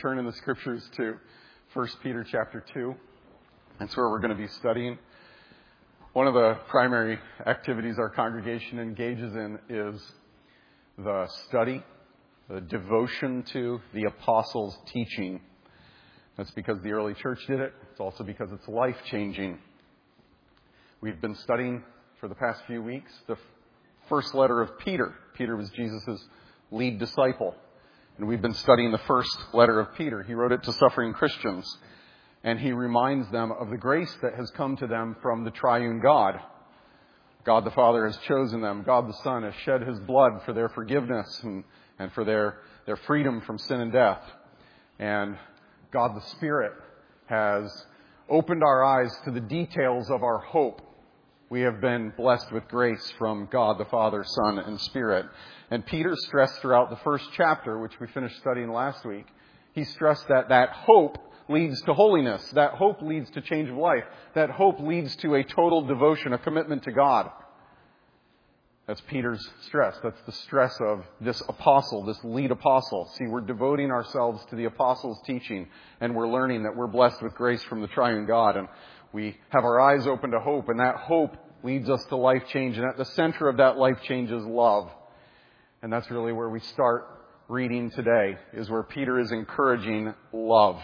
turn in the scriptures to 1 Peter chapter 2. That's where we're going to be studying. One of the primary activities our congregation engages in is the study, the devotion to the apostles' teaching. That's because the early church did it. It's also because it's life-changing. We've been studying for the past few weeks the first letter of Peter. Peter was Jesus' lead disciple. And we've been studying the first letter of Peter. He wrote it to suffering Christians. And he reminds them of the grace that has come to them from the triune God. God the Father has chosen them. God the Son has shed his blood for their forgiveness and for their freedom from sin and death. And God the Spirit has opened our eyes to the details of our hope. We have been blessed with grace from God the Father, Son, and Spirit. And Peter stressed throughout the first chapter, which we finished studying last week, he stressed that hope leads to holiness. That hope leads to change of life. That hope leads to a total devotion, a commitment to God. That's Peter's stress. That's the stress of this apostle, this lead apostle. See, we're devoting ourselves to the apostles' teaching, and we're learning that we're blessed with grace from the triune God, and we have our eyes open to hope, and that hope leads us to life change. And at the center of that life change is love. And that's really where we start reading today, is where Peter is encouraging love.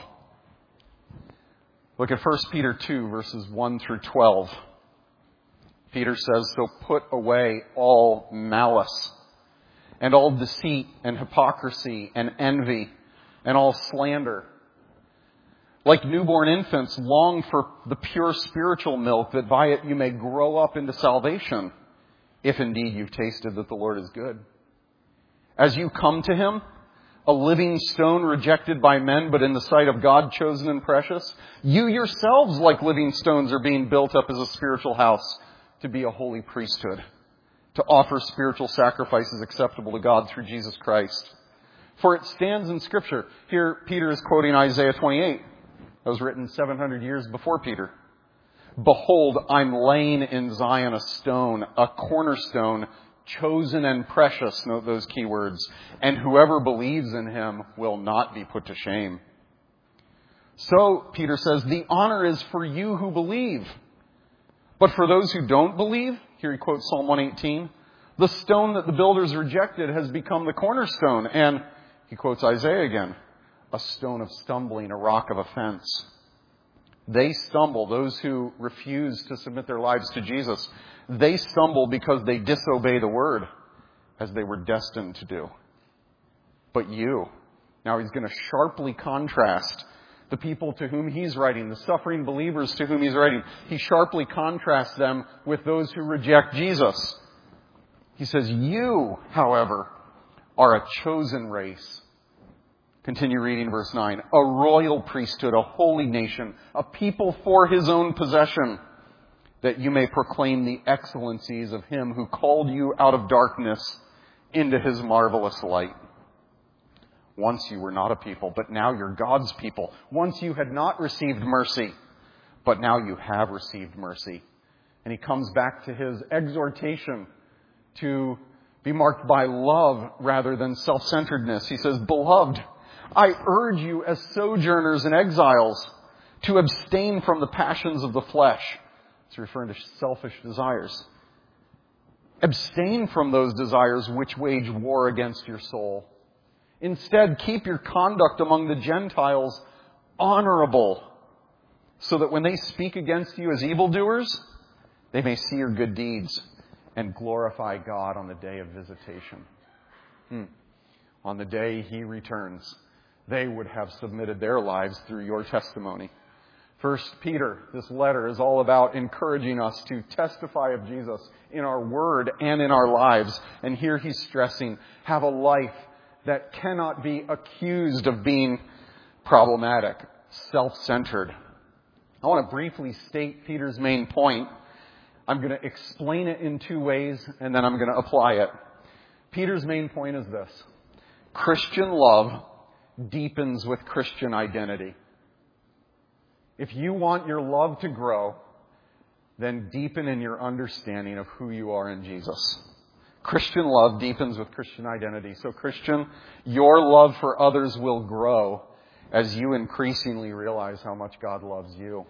Look at 1 Peter 2, verses 1 through 12. Peter says, "So put away all malice, and all deceit, and hypocrisy, and envy, and all slander. Like newborn infants, long for the pure spiritual milk, that by it you may grow up into salvation, if indeed you've tasted that the Lord is good. As you come to him, a living stone rejected by men, but in the sight of God chosen and precious, you yourselves, like living stones, are being built up as a spiritual house to be a holy priesthood, to offer spiritual sacrifices acceptable to God through Jesus Christ. For it stands in Scripture." Here, Peter is quoting Isaiah 28. That was written 700 years before Peter. "Behold, I'm laying in Zion a stone, a cornerstone, chosen and precious," note those key words, "and whoever believes in him will not be put to shame." So, Peter says, the honor is for you who believe. But for those who don't believe, here he quotes Psalm 118, "The stone that the builders rejected has become the cornerstone." And he quotes Isaiah again, "A stone of stumbling, a rock of offense." They stumble, those who refuse to submit their lives to Jesus. They stumble because they disobey the word, as they were destined to do. But you, now he's going to sharply contrast the people to whom he's writing, the suffering believers to whom he's writing. He sharply contrasts them with those who reject Jesus. He says, "You, however, are a chosen race." Continue reading verse 9. "A royal priesthood, a holy nation, a people for his own possession, that you may proclaim the excellencies of him who called you out of darkness into his marvelous light. Once you were not a people, but now you're God's people. Once you had not received mercy, but now you have received mercy." And he comes back to his exhortation to be marked by love rather than self-centeredness. He says, "Beloved, I urge you as sojourners and exiles to abstain from the passions of the flesh." It's referring to selfish desires. "Abstain from those desires which wage war against your soul. Instead, keep your conduct among the Gentiles honorable, so that when they speak against you as evildoers, they may see your good deeds and glorify God on the day of visitation." On the day he returns, they would have submitted their lives through your testimony. 1 Peter, this letter, is all about encouraging us to testify of Jesus in our word and in our lives. And here he's stressing, have a life that cannot be accused of being problematic, self-centered. I want to briefly state Peter's main point. I'm going to explain it in two ways, and then I'm going to apply it. Peter's main point is this: Christian love deepens with Christian identity. If you want your love to grow, then deepen in your understanding of who you are in Jesus. Christian love deepens with Christian identity. So Christian, your love for others will grow as you increasingly realize how much God loves you.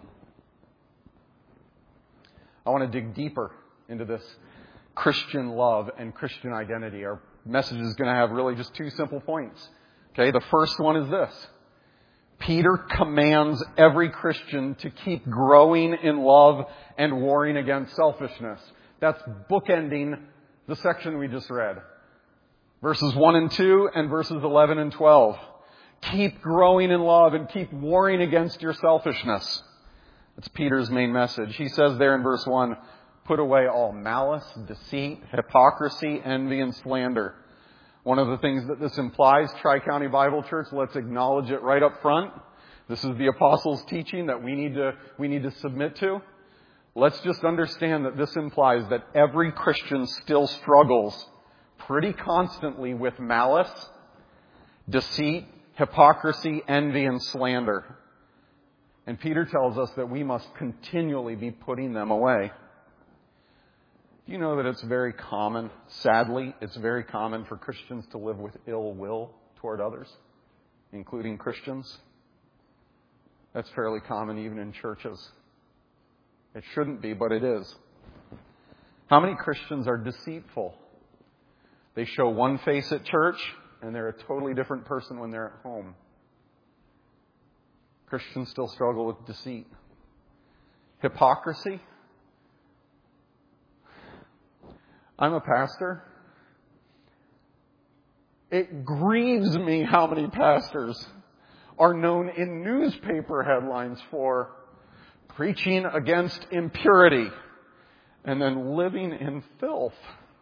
I want to dig deeper into this Christian love and Christian identity. Our message is going to have really just two simple points. Okay, the first one is this. Peter commands every Christian to keep growing in love and warring against selfishness. That's bookending the section we just read. Verses 1 and 2 and verses 11 and 12. Keep growing in love and keep warring against your selfishness. That's Peter's main message. He says there in verse 1, put away all malice, deceit, hypocrisy, envy, and slander. One of the things that this implies, Tri-County Bible Church, let's acknowledge it right up front. This is the apostles' teaching that we need to submit to. Let's just understand that this implies that every Christian still struggles pretty constantly with malice, deceit, hypocrisy, envy, and slander. And Peter tells us that we must continually be putting them away. Do you know that it's very common, sadly, it's very common for Christians to live with ill will toward others, including Christians? That's fairly common even in churches. It shouldn't be, but it is. How many Christians are deceitful? They show one face at church, and they're a totally different person when they're at home. Christians still struggle with deceit. Hypocrisy. I'm a pastor. It grieves me how many pastors are known in newspaper headlines for preaching against impurity and then living in filth.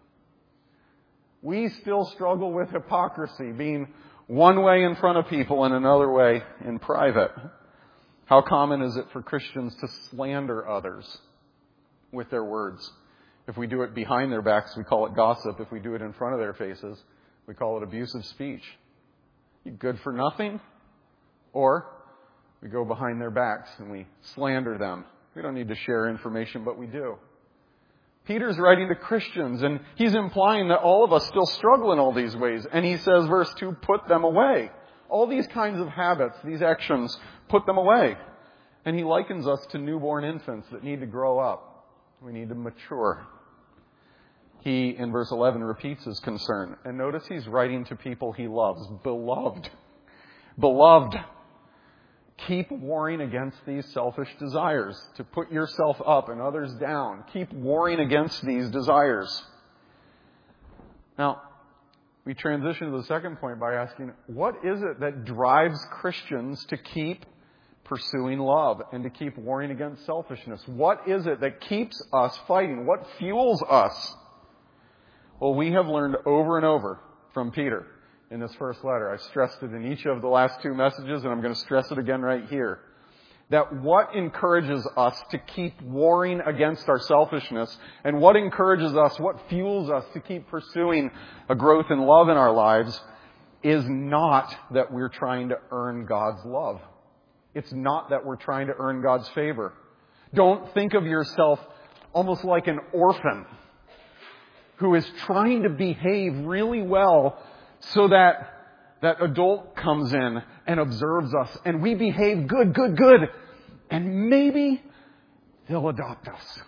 We still struggle with hypocrisy, being one way in front of people and another way in private. How common is it for Christians to slander others with their words? If we do it behind their backs, we call it gossip. If we do it in front of their faces, we call it abusive speech. You good for nothing? Or we go behind their backs and we slander them. We don't need to share information, but we do. Peter's writing to Christians, and he's implying that all of us still struggle in all these ways. And he says, verse 2, put them away. All these kinds of habits, these actions, put them away. And he likens us to newborn infants that need to grow up. We need to mature. He, in verse 11, repeats his concern. And notice he's writing to people he loves. Beloved. Beloved. Keep warring against these selfish desires, to put yourself up and others down. Keep warring against these desires. Now, we transition to the second point by asking, what is it that drives Christians to keep pursuing love and to keep warring against selfishness? What is it that keeps us fighting? What fuels us? Well, we have learned over and over from Peter in this first letter. I stressed it in each of the last two messages, and I'm going to stress it again right here. That what encourages us to keep warring against our selfishness, and what encourages us, what fuels us to keep pursuing a growth in love in our lives, is not that we're trying to earn God's love. It's not that we're trying to earn God's favor. Don't think of yourself almost like an orphan who is trying to behave really well so that that adult comes in and observes us and we behave good, and maybe they'll adopt us.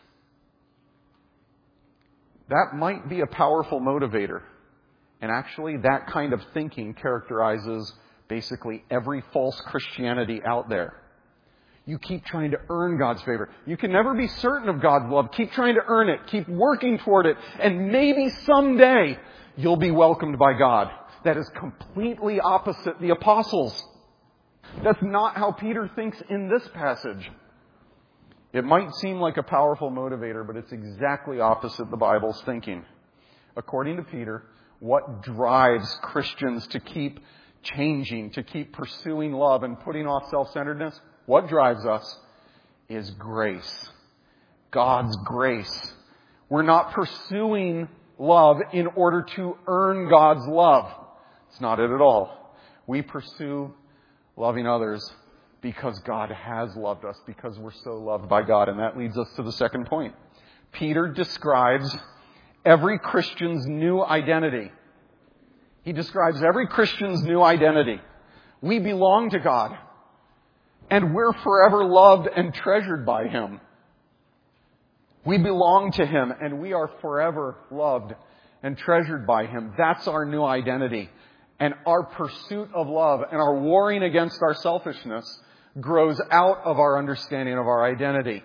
That might be a powerful motivator. And actually, that kind of thinking characterizes basically every false Christianity out there. You keep trying to earn God's favor. You can never be certain of God's love. Keep trying to earn it. Keep working toward it. And maybe someday you'll be welcomed by God. That is completely opposite the apostles. That's not how Peter thinks in this passage. It might seem like a powerful motivator, but it's exactly opposite the Bible's thinking. According to Peter, what drives Christians to keep changing, to keep pursuing love and putting off self-centeredness? What drives us is grace. God's grace. We're not pursuing love in order to earn God's love. It's not it at all. We pursue loving others because God has loved us, because we're so loved by God. And that leads us to the second point. Peter describes every Christian's new identity. He describes every Christian's new identity. We belong to God. And we're forever loved and treasured by Him. We belong to Him and we are forever loved and treasured by Him. That's our new identity. And our pursuit of love and our warring against our selfishness grows out of our understanding of our identity.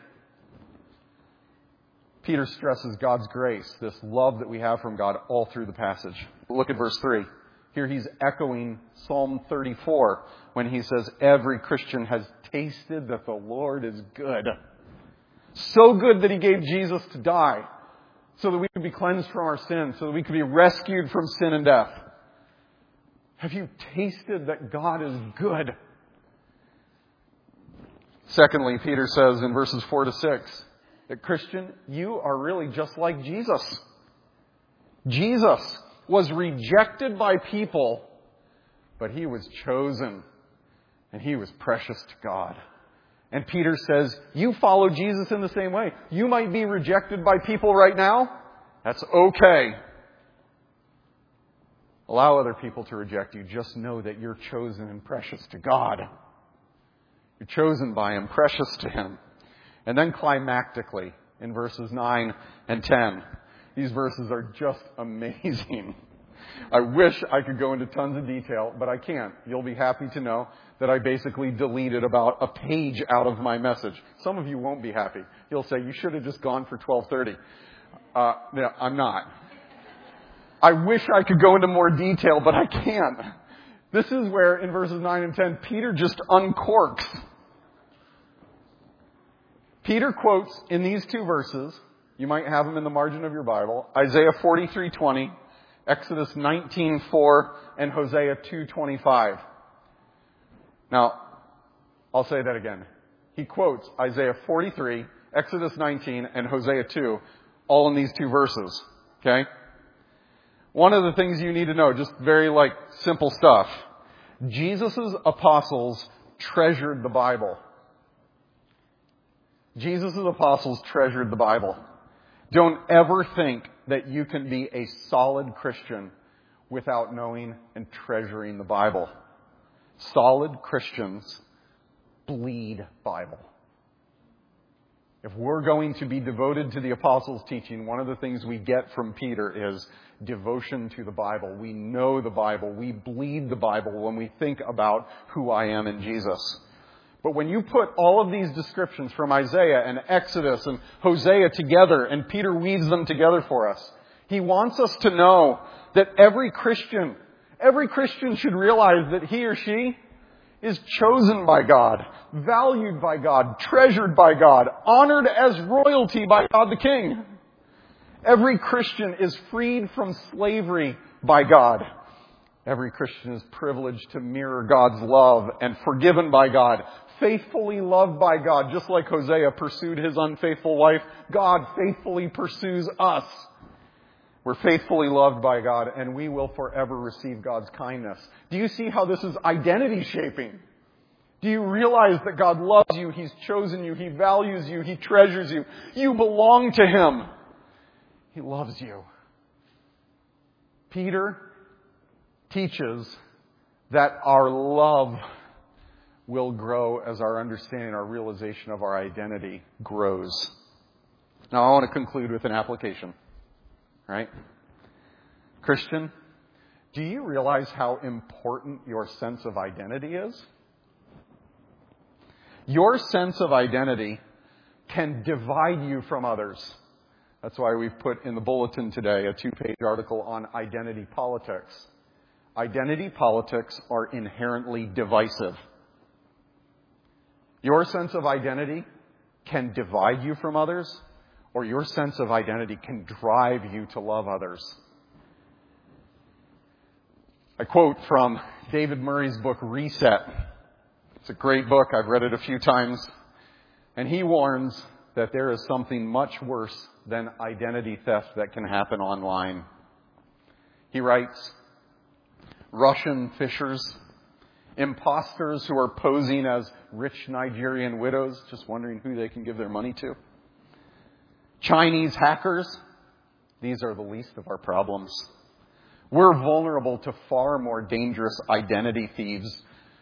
Peter stresses God's grace, this love that we have from God all through the passage. Look at verse 3. Here he's echoing Psalm 34 when he says, every Christian has tasted that the Lord is good. So good that He gave Jesus to die so that we could be cleansed from our sins, so that we could be rescued from sin and death. Have you tasted that God is good? Secondly, Peter says in verses 4 to 6, that Christian, you are really just like Jesus. Jesus was rejected by people, but He was chosen and He was precious to God. And Peter says, you follow Jesus in the same way. You might be rejected by people right now. That's okay. Allow other people to reject you. Just know that you're chosen and precious to God. You're chosen by Him, precious to Him. And then climactically, in verses 9 and 10, these verses are just amazing. I wish I could go into tons of detail, but I can't. You'll be happy to know that I basically deleted about a page out of my message. Some of you won't be happy. You'll say, you should have just gone for 12:30. No, I'm not. I wish I could go into more detail, but I can't. This is where, in verses 9 and 10, Peter just uncorks. Peter quotes in these two verses, you might have them in the margin of your Bible, Isaiah 43:20, Exodus 19:4, and Hosea 2:25. Now, I'll say that again. He quotes Isaiah 43, Exodus 19, and Hosea 2, all in these two verses. Okay? One of the things you need to know, just very simple stuff. Jesus' apostles treasured the Bible. Jesus' apostles treasured the Bible. Don't ever think that you can be a solid Christian without knowing and treasuring the Bible. Solid Christians bleed Bible. If we're going to be devoted to the apostles' teaching, one of the things we get from Peter is devotion to the Bible. We know the Bible. We bleed the Bible when we think about who I am in Jesus. But when you put all of these descriptions from Isaiah and Exodus and Hosea together, and Peter weaves them together for us, he wants us to know that every Christian should realize that he or she is chosen by God, valued by God, treasured by God, honored as royalty by God the King. Every Christian is freed from slavery by God. Every Christian is privileged to mirror God's love and forgiven by God, faithfully loved by God. Just like Hosea pursued his unfaithful wife, God faithfully pursues us. We're faithfully loved by God, and we will forever receive God's kindness. Do you see how this is identity shaping? Do you realize that God loves you? He's chosen you. He values you. He treasures you. You belong to Him. He loves you. Peter teaches that our love will grow as our understanding, our realization of our identity grows. Now, I want to conclude with an application. Right? Christian, do you realize how important your sense of identity is? Your sense of identity can divide you from others. That's why we've put in the bulletin today a 2-page article on identity politics. Identity politics are inherently divisive. Your sense of identity can divide you from others, or your sense of identity can drive you to love others. I quote from David Murray's book, Reset. It's a great book. I've read it a few times. And he warns that there is something much worse than identity theft that can happen online. He writes, Russian fishers, imposters who are posing as rich Nigerian widows, just wondering who they can give their money to. Chinese hackers, these are the least of our problems. We're vulnerable to far more dangerous identity thieves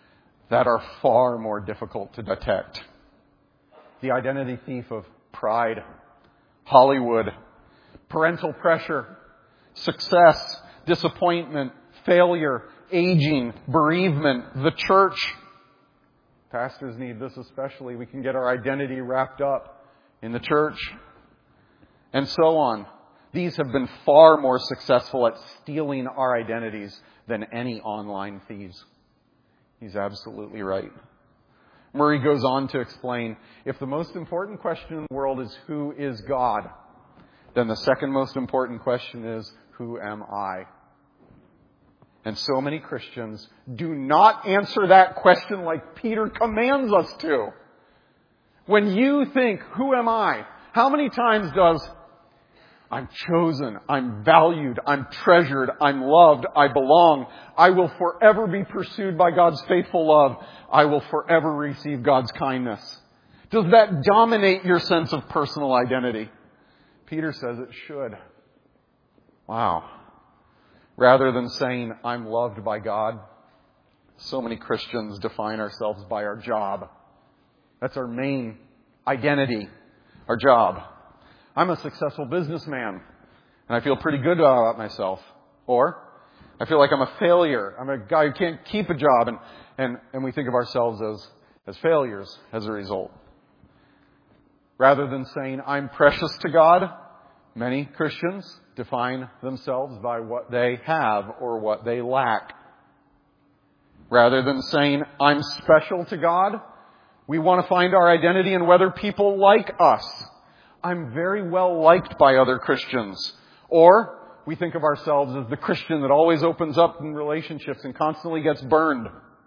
that are far more difficult to detect. The identity thief of pride, Hollywood, parental pressure, success, disappointment, failure, aging, bereavement, the church. Pastors need this especially. We can get our identity wrapped up in the church. And so on. These have been far more successful at stealing our identities than any online thieves. He's absolutely right. Murray goes on to explain, if the most important question in the world is who is God, then the second most important question is, who am I? And so many Christians do not answer that question like Peter commands us to. When you think, who am I? How many times does I'm chosen, I'm valued, I'm treasured, I'm loved, I belong, I will forever be pursued by God's faithful love, I will forever receive God's kindness. Does that dominate your sense of personal identity? Peter says it should. Wow. Rather than saying, I'm loved by God, so many Christians define ourselves by our job. That's our main identity, our job. I'm a successful businessman, and I feel pretty good about myself. Or, I feel like I'm a failure. I'm a guy who can't keep a job, and we think of ourselves as failures as a result. Rather than saying, I'm precious to God, many Christians define themselves by what they have or what they lack. Rather than saying, I'm special to God, we want to find our identity in whether people like us. I'm very well liked by other Christians. Or we think of ourselves as the Christian that always opens up in relationships and constantly gets burned.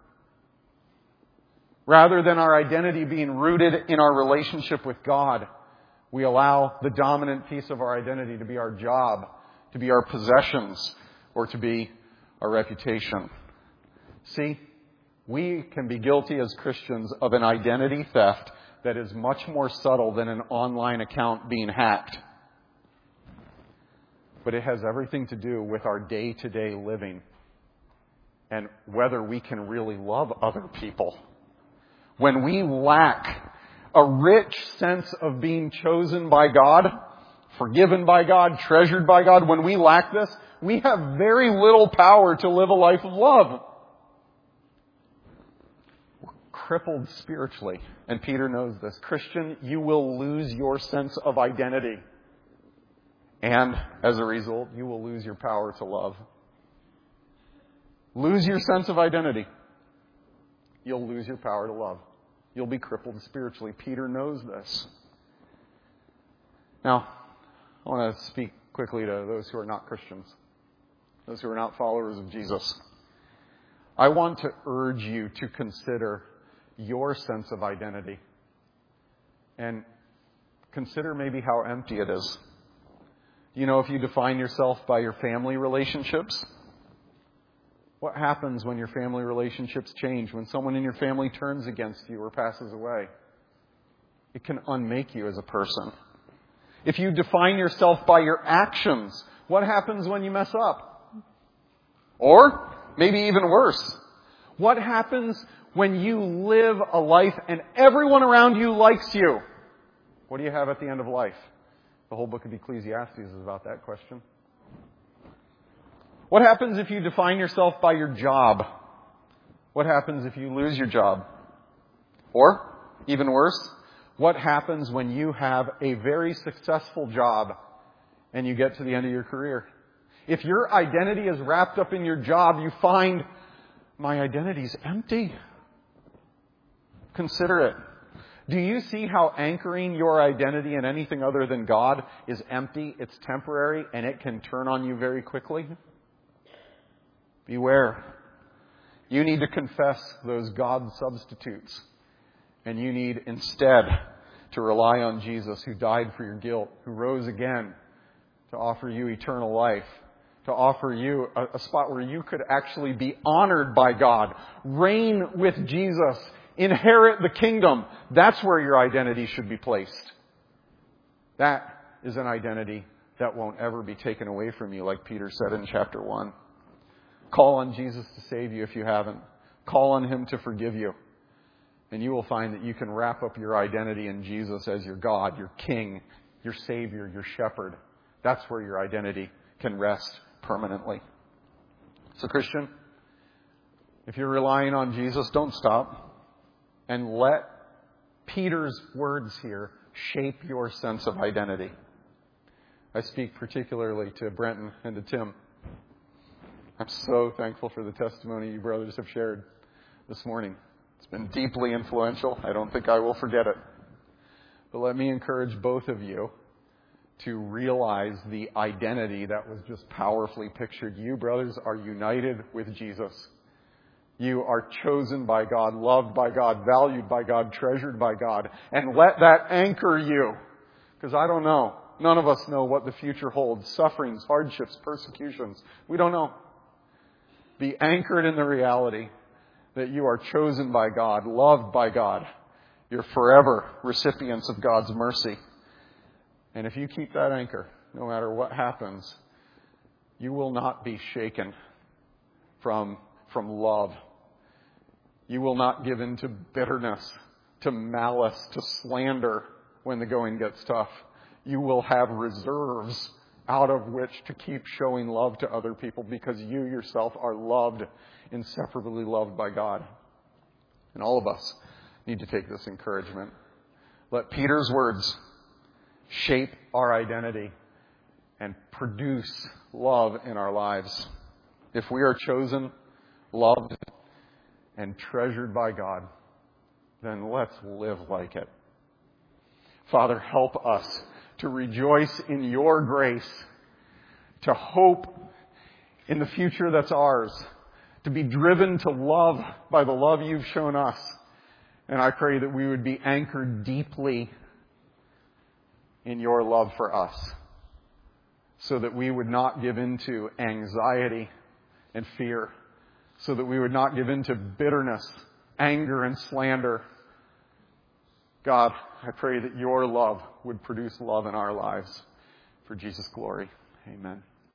Rather than our identity being rooted in our relationship with God, we allow the dominant piece of our identity to be our job, to be our possessions, or to be our reputation. See, we can be guilty as Christians of an identity theft that is much more subtle than an online account being hacked. But it has everything to do with our day-to-day living and whether we can really love other people. When we lack a rich sense of being chosen by God, forgiven by God, treasured by God, when we lack this, we have very little power to live a life of love. We're crippled spiritually, and Peter knows this. Christian, you will lose your sense of identity. And as a result, you will lose your power to love. Lose your sense of identity. You'll lose your power to love. You'll be crippled spiritually. Peter knows this. Now, I want to speak quickly to those who are not Christians, those who are not followers of Jesus. I want to urge you to consider your sense of identity and consider maybe how empty it is. You know, if you define yourself by your family relationships, what happens when your family relationships change? When someone in your family turns against you or passes away? It can unmake you as a person. If you define yourself by your actions, what happens when you mess up? Or, maybe even worse, what happens when you live a life and everyone around you likes you? What do you have at the end of life? The whole book of Ecclesiastes is about that question. What happens if you define yourself by your job? What happens if you lose your job? Or, even worse, what happens when you have a very successful job and you get to the end of your career? If your identity is wrapped up in your job, you find, my identity's empty. Consider it. Do you see how anchoring your identity in anything other than God is empty, it's temporary, and it can turn on you very quickly? Beware. You need to confess those God substitutes. And you need instead to rely on Jesus, who died for your guilt, who rose again to offer you eternal life, to offer you a spot where you could actually be honored by God, reign with Jesus, inherit the kingdom. That's where your identity should be placed. That is an identity that won't ever be taken away from you, like Peter said in chapter 1. Call on Jesus to save you if you haven't. Call on Him to forgive you. And you will find that you can wrap up your identity in Jesus as your God, your King, your Savior, your Shepherd. That's where your identity can rest permanently. So Christian, if you're relying on Jesus, don't stop. And let Peter's words here shape your sense of identity. I speak particularly to Brenton and to Tim. I'm so thankful for the testimony you brothers have shared this morning. It's been deeply influential. I don't think I will forget it. But let me encourage both of you to realize the identity that was just powerfully pictured. You, brothers, are united with Jesus. You are chosen by God, loved by God, valued by God, treasured by God. And let that anchor you. Because I don't know. None of us know what the future holds. Sufferings, hardships, persecutions. We don't know. Be anchored in the reality that you are chosen by God, loved by God. You're forever recipients of God's mercy. And if you keep that anchor, no matter what happens, you will not be shaken from love. You will not give in to bitterness, to malice, to slander when the going gets tough. You will have reserves out of which to keep showing love to other people because you yourself are loved, inseparably loved by God. And all of us need to take this encouragement. Let Peter's words shape our identity and produce love in our lives. If we are chosen, loved, and treasured by God, then let's live like it. Father, help us to rejoice in your grace, to hope in the future that's ours, to be driven to love by the love you've shown us. And I pray that we would be anchored deeply in your love for us, so that we would not give in to anxiety and fear, so that we would not give in to bitterness, anger, and slander. God, I pray that your love would produce love in our lives for Jesus' glory. Amen.